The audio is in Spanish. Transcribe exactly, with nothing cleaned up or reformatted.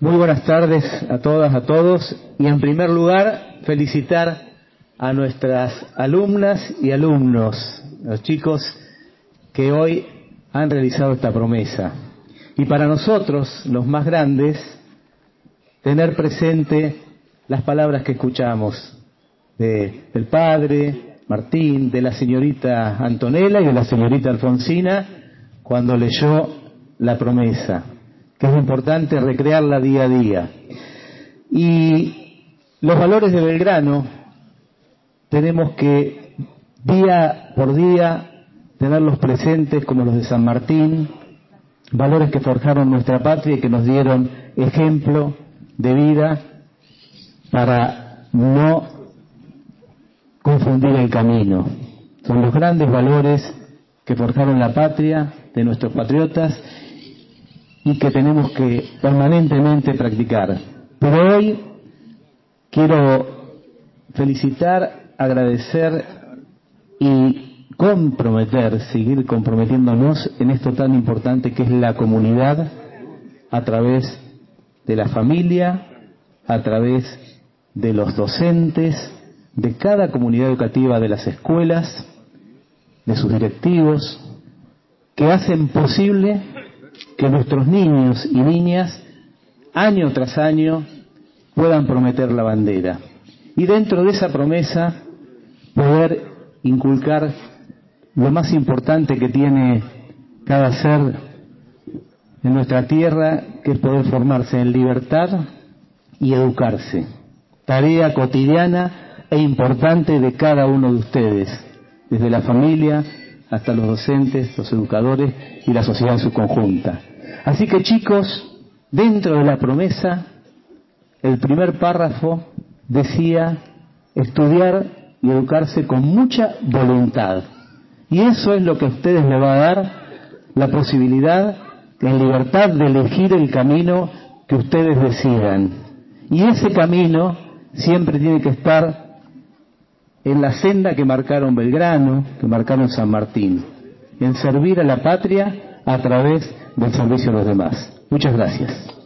Muy buenas tardes a todas, a todos, y en primer lugar felicitar a nuestras alumnas y alumnos, los chicos que hoy han realizado esta promesa. Y para nosotros, los más grandes, tener presente las palabras que escuchamos de, del padre Martín, de la señorita Antonella y de la señorita Alfonsina cuando leyó la promesa, que es importante recrearla día a día. Y los valores de Belgrano tenemos que día por día tenerlos presentes como los de San Martín, valores que forjaron nuestra patria y que nos dieron ejemplo de vida para no confundir el camino. Son los grandes valores que forjaron la patria de nuestros patriotas y que tenemos que permanentemente practicar. Pero hoy quiero felicitar, agradecer y comprometer, seguir comprometiéndonos en esto tan importante que es la comunidad, a través de la familia, a través de los docentes, de cada comunidad educativa de las escuelas, de sus directivos, que hacen posible que nuestros niños y niñas, año tras año, puedan prometer la bandera. Y dentro de esa promesa, poder inculcar lo más importante que tiene cada ser en nuestra tierra, que es poder formarse en libertad y educarse. Tarea cotidiana e importante de cada uno de ustedes, desde la familia hasta los docentes, los educadores y la sociedad en su conjunta. Así que, chicos, dentro de la promesa, el primer párrafo decía estudiar y educarse con mucha voluntad. Y eso es lo que a ustedes les va a dar la posibilidad, en libertad, de elegir el camino que ustedes decidan. Y ese camino siempre tiene que estar en la senda que marcaron Belgrano, que marcaron San Martín, en servir a la patria a través del servicio a los demás. Muchas gracias.